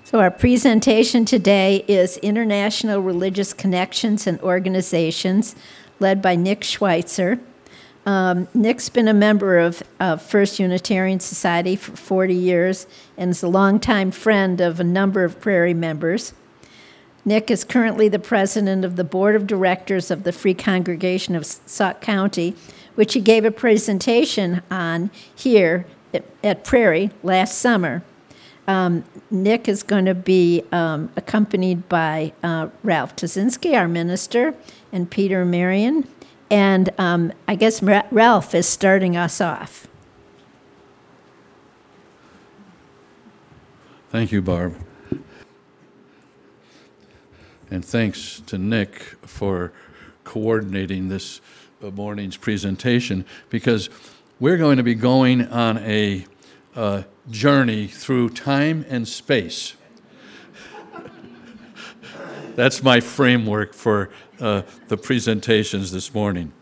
So our presentation today is International Religious Connections and Organizations, led by Nick Schweitzer. Nick's been a member of First Unitarian Society for 40 years and is a longtime friend of a number of Prairie members. Nick is currently the president of the board of directors of the Free Congregation of Sauk County, which he gave a presentation on here at Prairie last summer. Nick is going to be accompanied by Ralph Tazinski, our minister, and Peter Marion. And I guess Ralph is starting us off. Thank you, Barb. And thanks to Nick for coordinating this morning's presentation, because we're going to be going on a journey through time and space. That's my framework for the presentations this morning.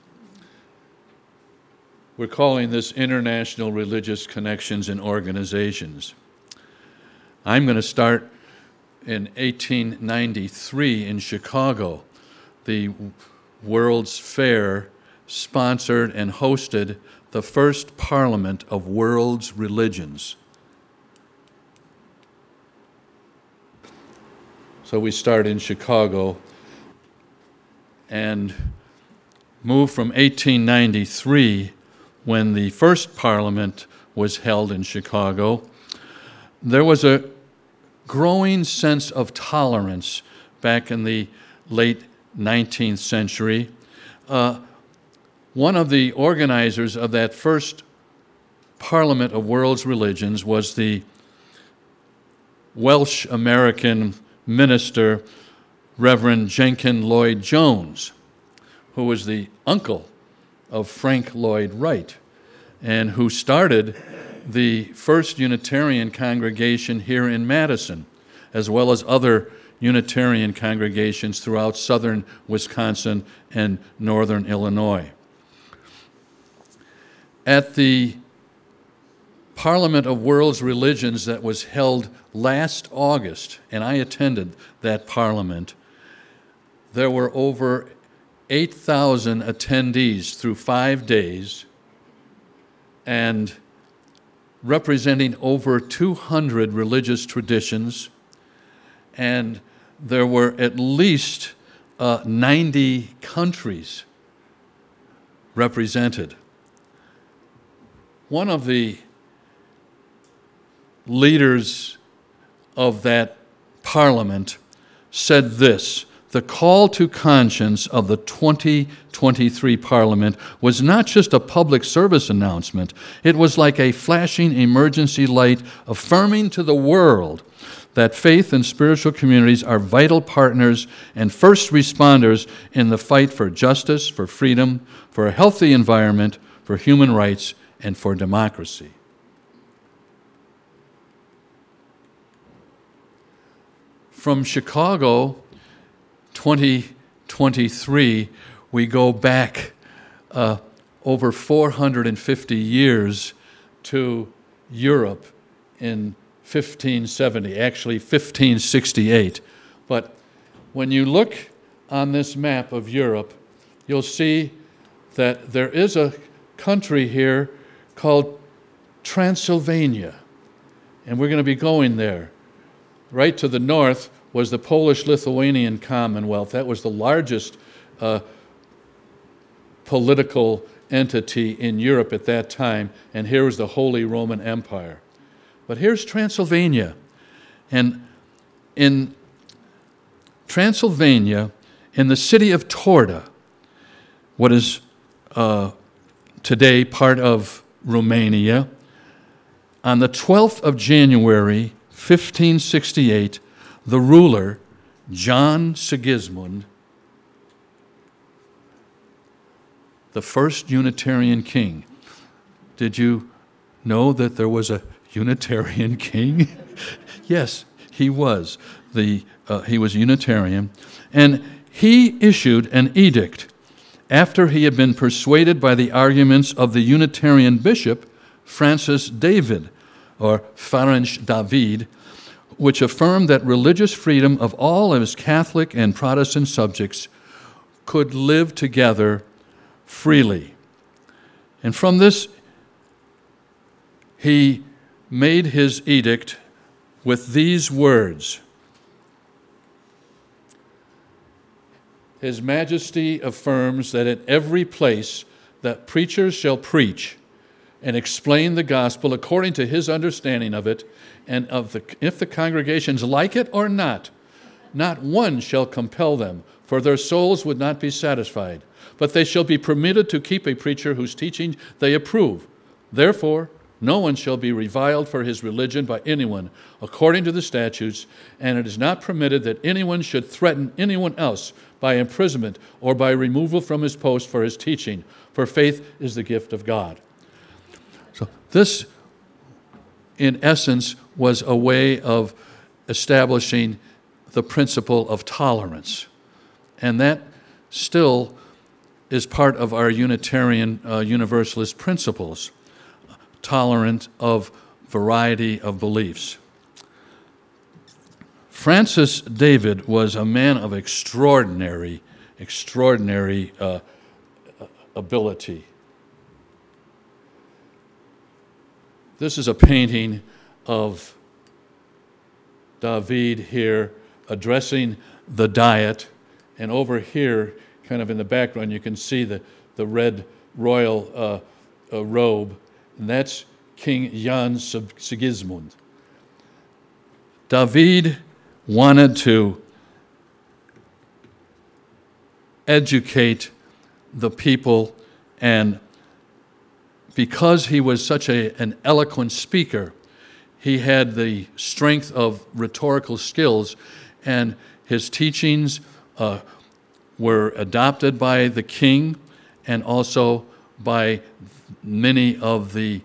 We're calling this International Religious Connections and Organizations. I'm going to start in 1893 in Chicago. The World's Fair sponsored and hosted the first Parliament of World's Religions. So we start in Chicago and move from 1893, when the first Parliament was held in Chicago. There was a growing sense of tolerance back in the late 19th century. One of the organizers of that first Parliament of World's Religions was the Welsh-American minister, Reverend Jenkin Lloyd Jones, who was the uncle of Frank Lloyd Wright, and who started the first Unitarian congregation here in Madison, as well as other Unitarian congregations throughout southern Wisconsin and northern Illinois. At the Parliament of World's Religions that was held last August, and I attended that parliament, there were over 8,000 attendees through 5 days, and representing over 200 religious traditions, and there were at least 90 countries represented. One of the leaders of that parliament said this: the call to conscience of the 2023 Parliament was not just a public service announcement. It was like a flashing emergency light affirming to the world that faith and spiritual communities are vital partners and first responders in the fight for justice, for freedom, for a healthy environment, for human rights, and for democracy. From Chicago 2023, we go back over 450 years to Europe in 1570, actually 1568. But when you look on this map of Europe, you'll see that there is a country here called Transylvania, and we're going to be going there. Right to the north was the Polish-Lithuanian Commonwealth. That was the largest political entity in Europe at that time, and here was the Holy Roman Empire. But here's Transylvania, and in Transylvania, in the city of Torda, what is today part of Romania, on the 12th of January, 1568, the ruler, John Sigismund, the first Unitarian king. Did you know that there was a Unitarian king? Yes, he was. He was Unitarian. And he issued an edict after he had been persuaded by the arguments of the Unitarian bishop, Francis David, or Ferenc David, which affirmed that religious freedom of all of his Catholic and Protestant subjects could live together freely. And from this, he made his edict with these words: His Majesty affirms that in every place that preachers shall preach and explain the gospel according to his understanding of it, and if the congregations like it or not one shall compel them, for their souls would not be satisfied, but they shall be permitted to keep a preacher whose teaching they approve. Therefore, no one shall be reviled for his religion by anyone according to the statutes, and it is not permitted that anyone should threaten anyone else by imprisonment or by removal from his post for his teaching, for faith is the gift of God. So this, in essence, was a way of establishing the principle of tolerance. And that still is part of our Unitarian Universalist principles, tolerant of variety of beliefs. Francis David was a man of extraordinary ability. This is a painting of David here addressing the Diet, and over here, kind of in the background, you can see the red royal robe, and that's King Jan Sigismund. David wanted to educate the people, and because he was such an eloquent speaker, he had the strength of rhetorical skills, and his teachings were adopted by the king and also by many of the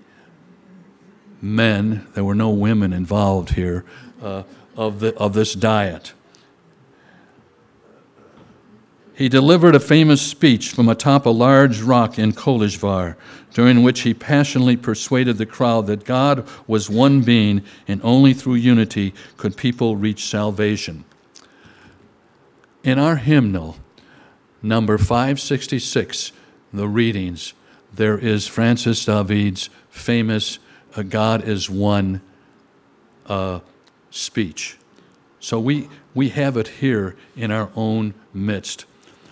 men. There were no women involved here, of this Diet. He delivered a famous speech from atop a large rock in Kolizhvar, during which he passionately persuaded the crowd that God was one being and only through unity could people reach salvation. In our hymnal, number 566, the readings, there is Francis David's famous God is one speech. So we have it here in our own midst.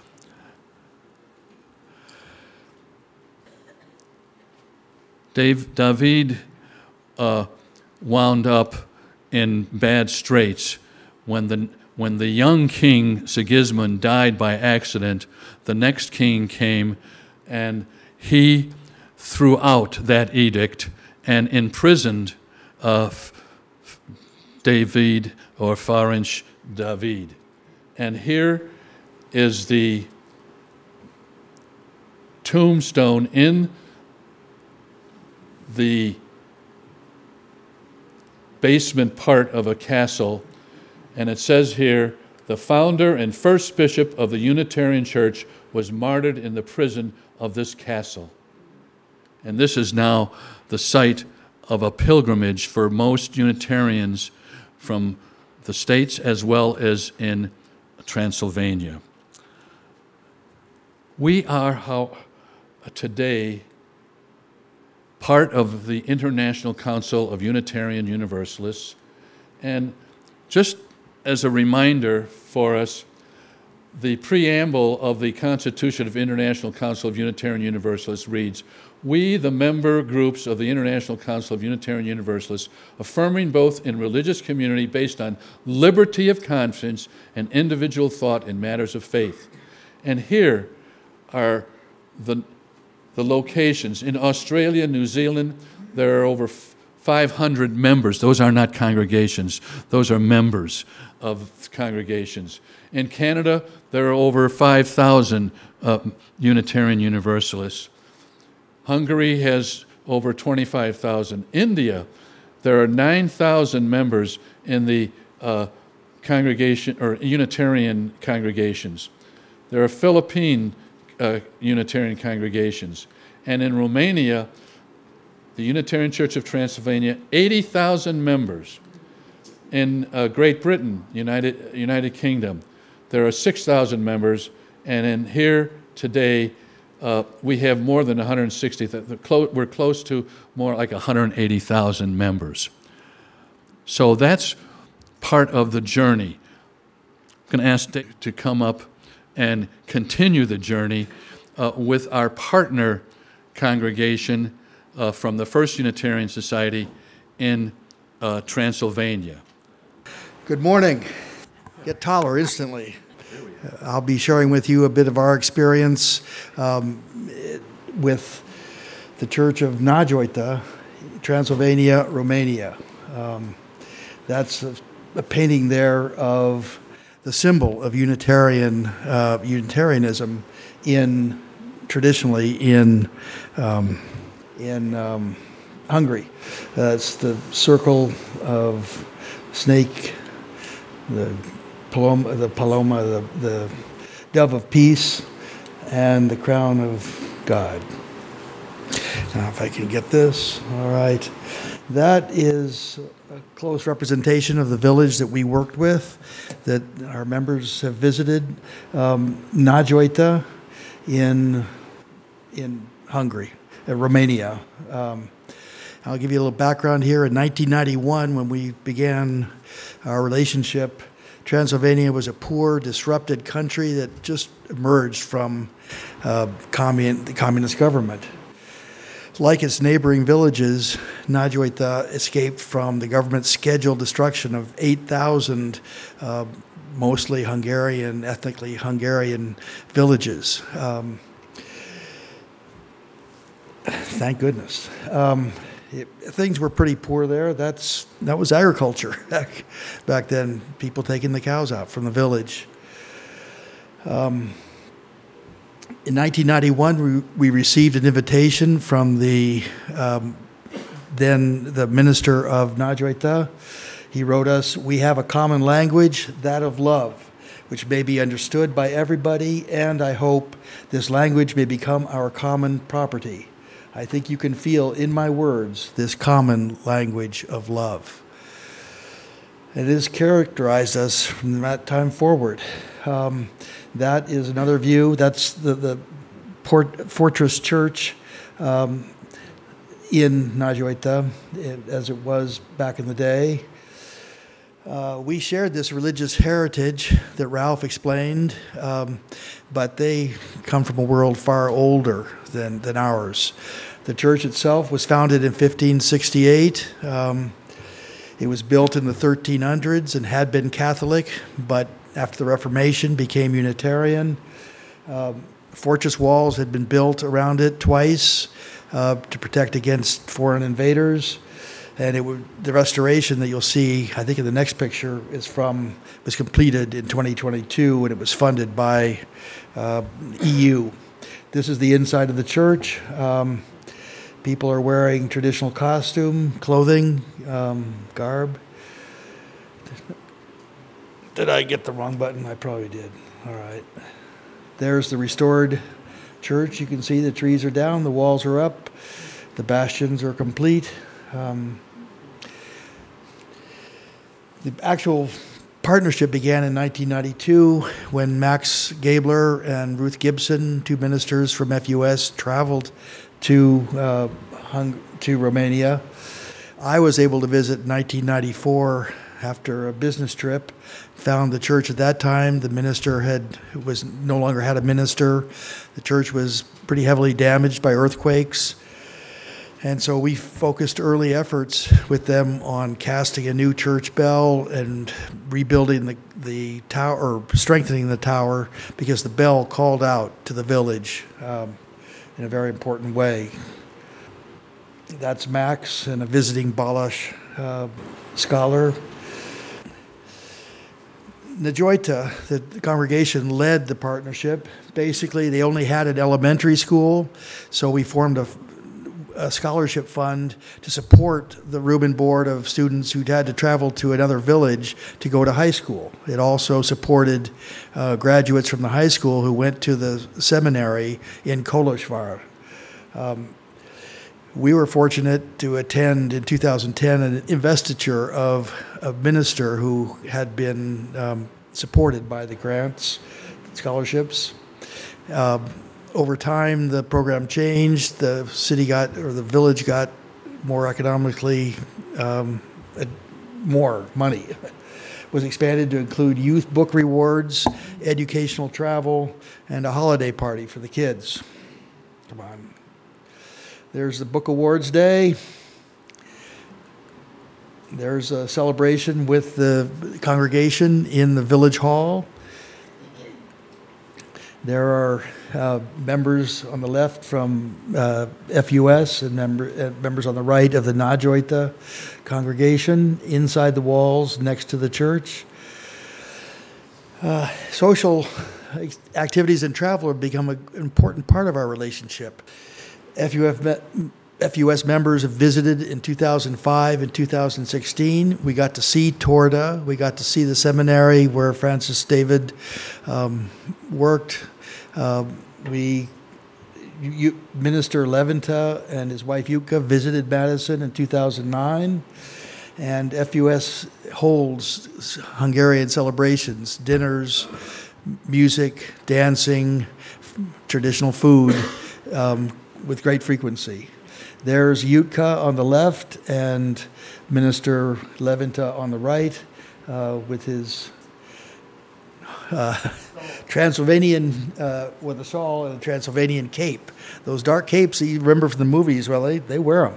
David wound up in bad straits when the young king Sigismund died by accident. The next king came, and he threw out that edict and imprisoned David, or Ferenc David. And here is the tombstone in the basement part of a castle, and it says here, the founder and first bishop of the Unitarian Church was martyred in the prison of this castle. And this is now the site of a pilgrimage for most Unitarians from the States as well as in Transylvania. We are today part of the International Council of Unitarian Universalists, and just as a reminder for us, the preamble of the Constitution of International Council of Unitarian Universalists reads, "We, the member groups of the International Council of Unitarian Universalists, affirming both in religious community based on liberty of conscience and individual thought in matters of faith." And here are the locations. In Australia, New Zealand, there are over 500 members. Those are not congregations. Those are members of congregations. In Canada, there are over 5,000 Unitarian Universalists. Hungary has over 25,000. India, there are 9,000 members in the congregation or Unitarian congregations. There are Philippine Unitarian congregations. And in Romania, the Unitarian Church of Transylvania, 80,000 members. In Great Britain, United Kingdom, there are 6,000 members, and in here today, we have more than 160. We're close to more like 180,000 members. So that's part of the journey. I'm going to ask Dave to come up and continue the journey with our partner congregation from the First Unitarian Society in Transylvania. Good morning. Get taller instantly. I'll be sharing with you a bit of our experience with the Church of Nagyoita, Transylvania, Romania. That's a painting there of the symbol of Unitarianism traditionally in Hungary. It's the circle of snake, the paloma, the dove of peace, and the crown of God. Now, if I can get this, all right. That is a close representation of the village that we worked with, that our members have visited, Nagyoita in Hungary, Romania. I'll give you a little background here. In 1991, when we began our relationship, Transylvania was a poor, disrupted country that just emerged from the communist government. Like its neighboring villages, Nagyoita escaped from the government's scheduled destruction of 8,000 mostly Hungarian, ethnically Hungarian villages. Thank goodness. Things were pretty poor there. That was agriculture back then. People taking the cows out from the village. In 1991, we received an invitation from then the minister of Nagyoita. He wrote us, "We have a common language, that of love, which may be understood by everybody, and I hope this language may become our common property. I think you can feel in my words this common language of love." It has characterized us from that time forward. That is another view. That's the Fortress Church in Nagyoita, as it was back in the day. We shared this religious heritage that Ralph explained, but they come from a world far older than ours. The church itself was founded in 1568. It was built in the 1300s and had been Catholic, but after the Reformation became Unitarian. Fortress walls had been built around it twice to protect against foreign invaders. And the restoration that you'll see, I think in the next picture, was completed in 2022, and it was funded by EU. This is the inside of the church. People are wearing traditional clothing, garb. Did I get the wrong button? I probably did. All right. There's the restored church. You can see the trees are down, the walls are up, the bastions are complete. The actual partnership began in 1992 when Max Gabler and Ruth Gibson, two ministers from FUS, traveled to Romania. I was able to visit in 1994 after a business trip. Found the church at that time. The minister no longer had a minister. The church was pretty heavily damaged by earthquakes. And so we focused early efforts with them on casting a new church bell and rebuilding the tower, or strengthening the tower, because the bell called out to the village in a very important way. That's Max and a visiting Balash scholar. Nagyoita, the congregation led the partnership. Basically, they only had an elementary school, so we formed a scholarship fund to support the room and board of students who'd had to travel to another village to go to high school. It also supported graduates from the high school who went to the seminary in Kolozsvár. We were fortunate to attend in 2010 an investiture of a minister who had been supported by the grants, scholarships. Over time, the program changed. The village got more economically, more money. Was expanded to include youth book rewards, educational travel, and a holiday party for the kids. Come on. There's the Book Awards Day. There's a celebration with the congregation in the village hall. There are members on the left from FUS and members on the right of the Najoita congregation inside the walls next to the church. Social activities and travel have become an important part of our relationship. FUS members have visited in 2005 and 2016. We got to see Torda. We got to see the seminary where Francis David worked. Minister Leventa and his wife Yuka visited Madison in 2009. And FUS holds Hungarian celebrations, dinners, music, dancing, traditional food with great frequency. There's Yutka on the left and Minister Leventa on the right with his Transylvanian, with a shawl and a Transylvanian cape. Those dark capes that you remember from the movies, well, they wear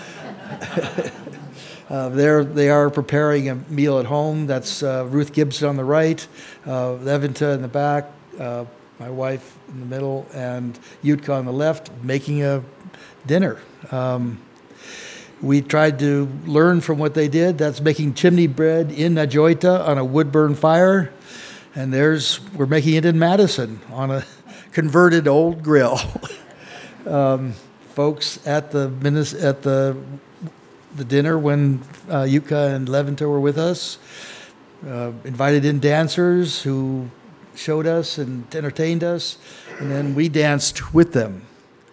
them. They are preparing a meal at home. That's Ruth Gibson on the right, Leventa in the back, my wife in the middle, and Yutka on the left, making a dinner. We tried to learn from what they did. That's making chimney bread in Najoita on a wood burn fire. And we're making it in Madison on a converted old grill. Folks at the dinner when Yuka and Leventa were with us, invited in dancers who showed us and entertained us, and then we danced with them.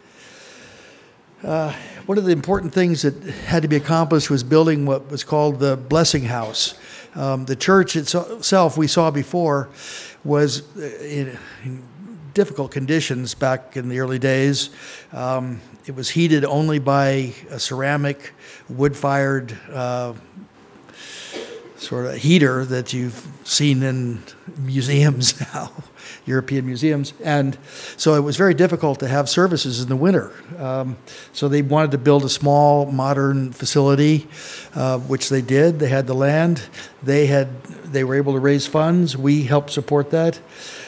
One of the important things that had to be accomplished was building what was called the Blessing House. The church itself, we saw before, was in difficult conditions back in the early days. It was heated only by a ceramic, wood-fired sort of heater that you've seen in museums now, European museums. And so it was very difficult to have services in the winter. So they wanted to build a small, modern facility, which they did. They had the land. They were able to raise funds. We helped support that.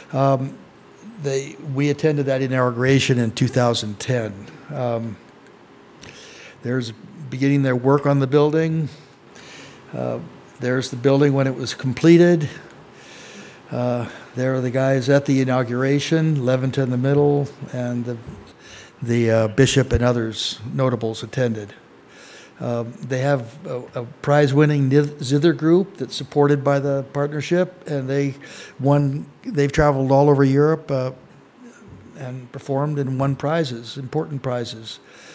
We attended that inauguration in 2010. There's beginning their work on the building. There's the building when it was completed. There are the guys at the inauguration, Leventa in the middle, and the bishop and others, notables, attended. They have a prize-winning zither group that's supported by the partnership, and they've traveled all over Europe and performed and won prizes, important prizes.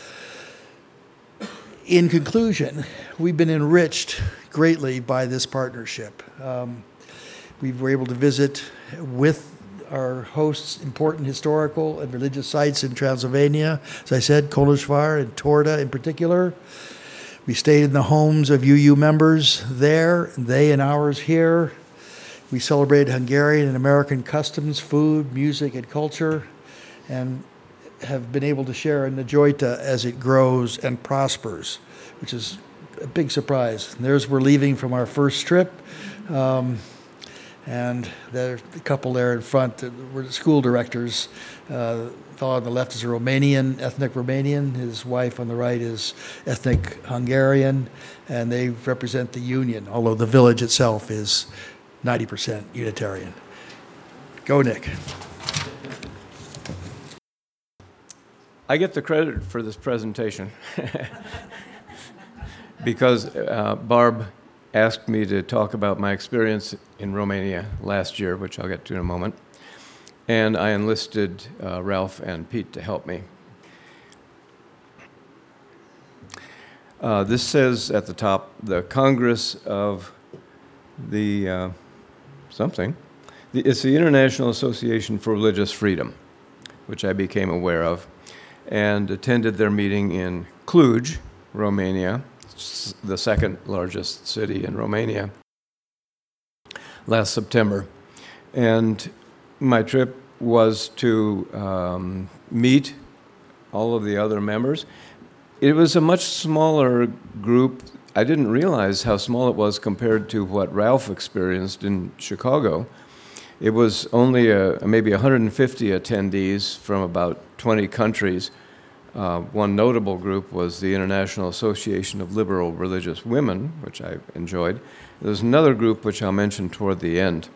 In conclusion, we've been enriched greatly by this partnership. We were able to visit with our hosts important historical and religious sites in Transylvania, as I said, Kolozsvár and Torda in particular. We stayed in the homes of UU members there, and they and ours here. We celebrated Hungarian and American customs, food, music, and culture, and have been able to share in Najoita as it grows and prospers, which is a big surprise. And we're leaving from our first trip, and the couple there in front were the school directors. The fellow on the left is a Romanian, ethnic Romanian. His wife on the right is ethnic Hungarian, and they represent the union, although the village itself is 90% Unitarian. Go, Nick. I get the credit for this presentation because Barb asked me to talk about my experience in Romania last year, which I'll get to in a moment, and I enlisted Ralph and Pete to help me. This says at the top, the Congress of the something. It's the International Association for Religious Freedom, which I became aware of, and attended their meeting in Cluj, Romania, the second largest city in Romania, last September. And my trip was to meet all of the other members. It was a much smaller group. I didn't realize how small it was compared to what Ralph experienced in Chicago. It was only maybe 150 attendees from about 20 countries. One notable group was the International Association of Liberal Religious Women, which I enjoyed. There's another group which I'll mention toward the end.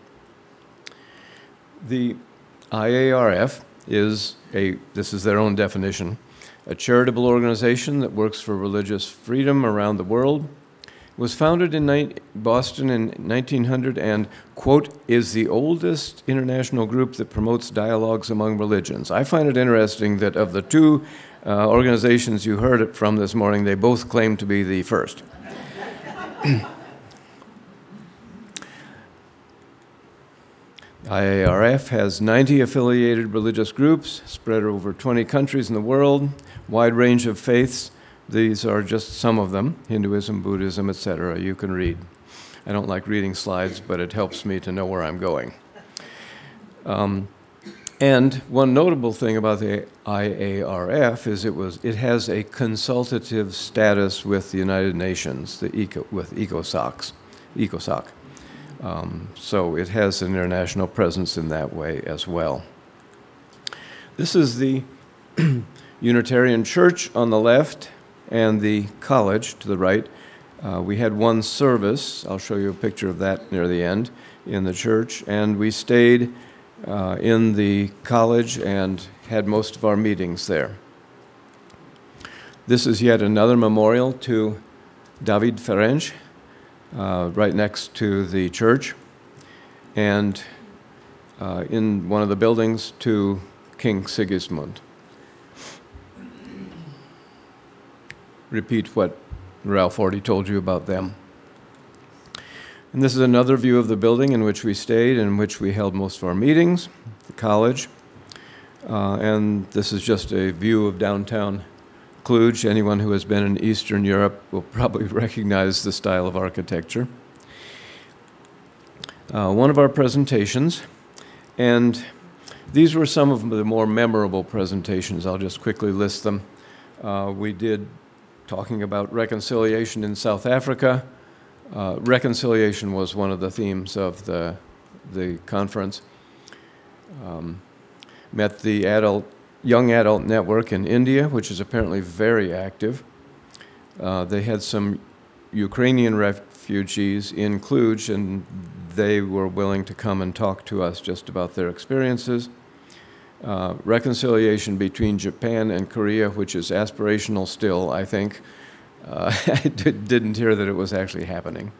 The IARF this is their own definition, a charitable organization that works for religious freedom around the world. It was founded in Boston in 1900 and, quote, is the oldest international group that promotes dialogues among religions. I find it interesting that of the two organizations you heard it from this morning, they both claim to be the first. IARF has 90 affiliated religious groups spread over 20 countries in the world, wide range of faiths. These are just some of them, Hinduism, Buddhism, etc. You can read. I don't like reading slides, but it helps me to know where I'm going. And one notable thing about the IARF is it has a consultative status with the United Nations, with ECOSOC. So it has an international presence in that way as well. This is the Unitarian Church on the left and the college to the right. We had one service, I'll show you a picture of that near the end, in the church, and we stayed in the college and had most of our meetings there. This is yet another memorial to David Ferenc, right next to the church, and in one of the buildings to King Sigismund. Repeat what Ralph already told you about them. And this is another view of the building in which we stayed, in which we held most of our meetings, the college. And this is just a view of downtown Cluj. Anyone who has been in Eastern Europe will probably recognize the style of architecture. One of our presentations, and these were some of the more memorable presentations. I'll just quickly list them. We did talking about reconciliation in South Africa. Reconciliation was one of the themes of the conference. Met the young adult network in India, which is apparently very active. They had some Ukrainian refugees in Cluj, and they were willing to come and talk to us just about their experiences. Reconciliation between Japan and Korea, which is aspirational still, I think. I didn't hear that it was actually happening.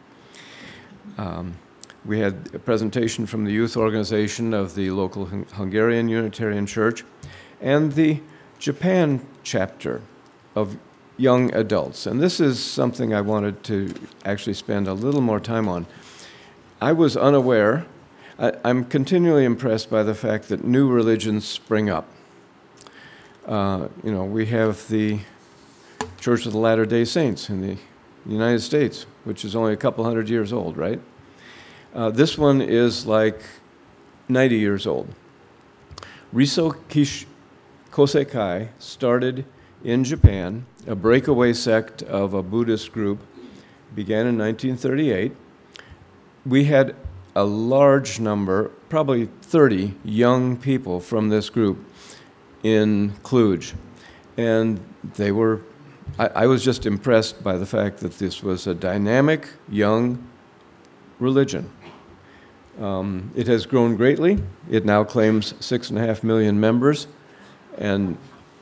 We had a presentation from the youth organization of the local Hungarian Unitarian Church and the Japan chapter of young adults. And this is something I wanted to actually spend a little more time on. I was unaware. I'm continually impressed by the fact that new religions spring up. We have the Church of the Latter-day Saints in the United States, which is only a couple hundred years old, right? This one is like 90 years old. Riso Kosekai started in Japan, a breakaway sect of a Buddhist group, began in 1938. We had a large number, probably 30 young people from this group in Cluj. And I was just impressed by the fact that this was a dynamic, young religion. It has grown greatly. It now claims 6.5 million members. And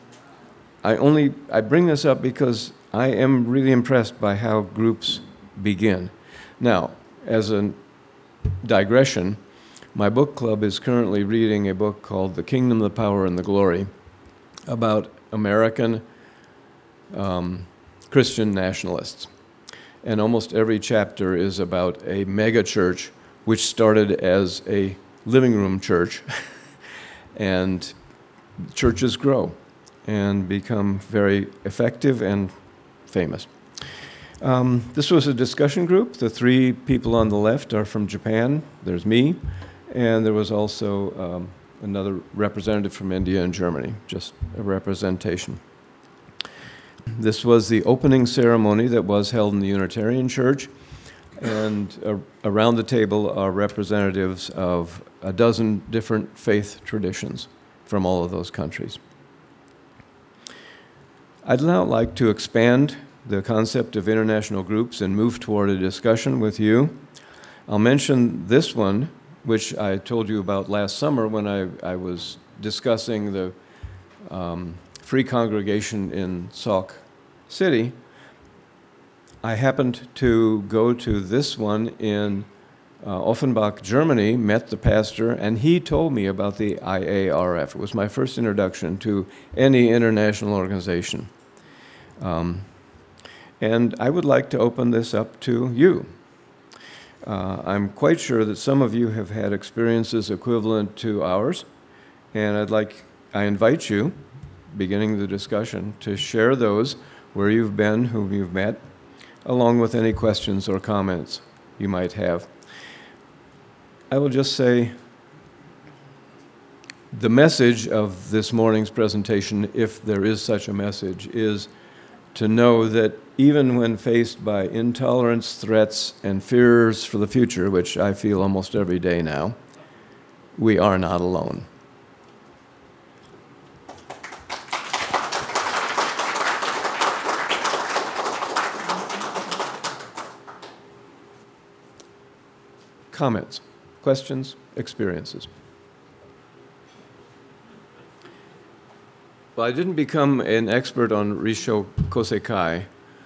I bring this up because I am really impressed by how groups begin. Now, as a digression, my book club is currently reading a book called The Kingdom, the Power, and the Glory about American Christian nationalists. And almost every chapter is about a mega church which started as a living room church, and churches grow and become very effective and famous. This was a discussion group. The three people on the left are from Japan. There's me, and there was also another representative from India and Germany, just a representation. This was the opening ceremony that was held in the Unitarian Church, and around the table are representatives of a dozen different faith traditions from all of those countries. I'd now like to expand the concept of international groups and move toward a discussion with you. I'll mention this one, which I told you about last summer when I was discussing the Free Congregation in Sauk City. I happened to go to this one in Offenbach, Germany, met the pastor, and he told me about the IARF. It was my first introduction to any international organization. And I would like to open this up to you. I'm quite sure that some of you have had experiences equivalent to ours, and I invite you, beginning the discussion, to share those where you've been, whom you've met, along with any questions or comments you might have. I will just say the message of this morning's presentation, if there is such a message, is to know that even when faced by intolerance, threats, and fears for the future, which I feel almost every day now, we are not alone. Comments, questions, experiences? Well, I didn't become an expert on Risho Kosekai.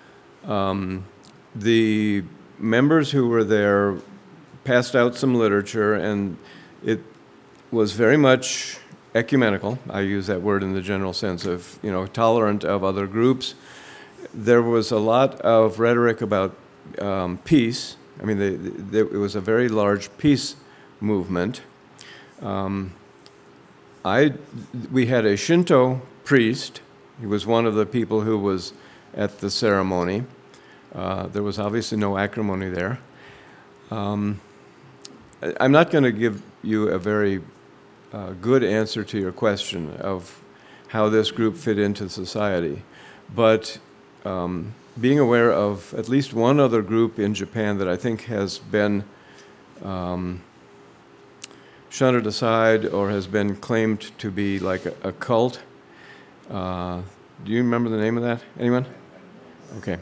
The members who were there passed out some literature, and it was very much ecumenical. I use that word in the general sense of, tolerant of other groups. There was a lot of rhetoric about peace. I mean, it was a very large peace movement. We had a Shinto priest. He was one of the people who was at the ceremony. There was obviously no acrimony there. I'm not going to give you a very good answer to your question of how this group fit into society, but being aware of at least one other group in Japan that I think has been shunted aside or has been claimed to be like a cult. Do you remember the name of that? Anyone? Okay.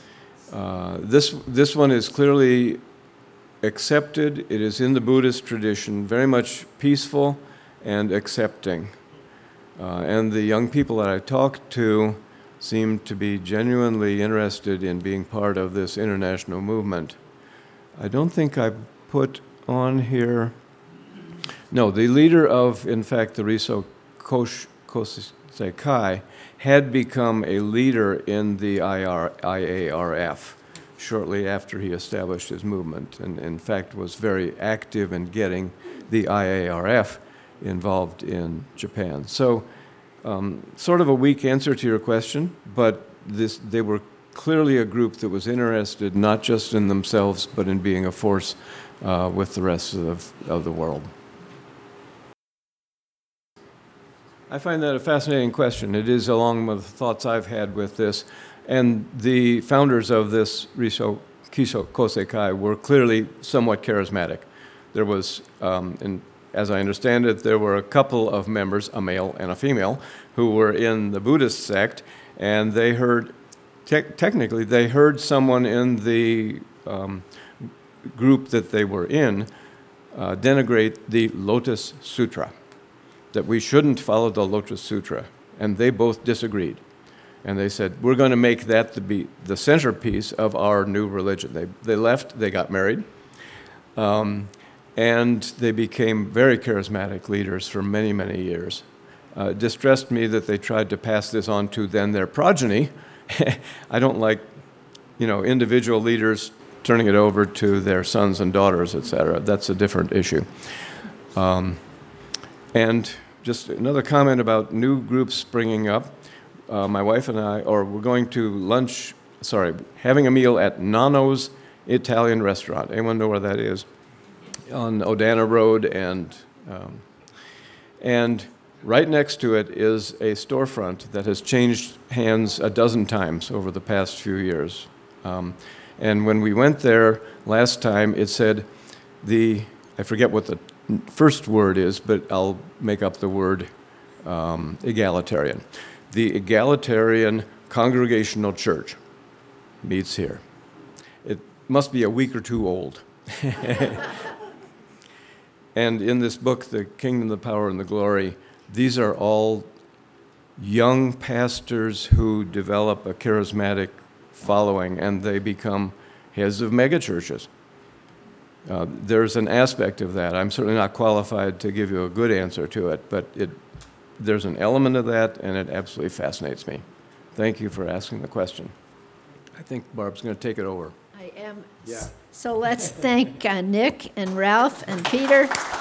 This one is clearly accepted. It is in the Buddhist tradition, very much peaceful and accepting. And the young people that I talked to seem to be genuinely interested in being part of this international movement. I don't think I put on here. No, the leader of, in fact, the Risho Kosekai had become a leader in the IARF shortly after he established his movement, and in fact was very active in getting the IARF involved in Japan. So sort of a weak answer to your question, but they were clearly a group that was interested not just in themselves, but in being a force with the rest of the world. I find that a fascinating question. It is along with the thoughts I've had with this. And the founders of this Risho Kosekai were clearly somewhat charismatic. There was, as I understand it, there were a couple of members, a male and a female, who were in the Buddhist sect, and they heard, technically, they heard someone in the group that they were in denigrate the Lotus Sutra, that we shouldn't follow the Lotus Sutra, and they both disagreed. And they said, we're going to make that to be the centerpiece of our new religion. They left, they got married, and they became very charismatic leaders for many, many years. It distressed me that they tried to pass this on to then their progeny, I don't like, individual leaders turning it over to their sons and daughters, et cetera. That's a different issue. And just another comment about new groups springing up. My wife and I, we're going to having a meal at Nonno's Italian restaurant. Anyone know where that is? On Odana Road, and right next to it is a storefront that has changed hands a dozen times over the past few years. And when we went there last time, it said I forget what the first word is, but I'll make up the word egalitarian. The Egalitarian Congregational Church meets here. It must be a week or two old. And in this book, The Kingdom, the Power, and the Glory, these are all young pastors who develop a charismatic following, and they become heads of megachurches. There's an aspect of that. I'm certainly not qualified to give you a good answer to it, but there's an element of that, and it absolutely fascinates me. Thank you for asking the question. I think Barb's going to take it over. I am. Yeah. So let's thank Nick and Ralph and Peter.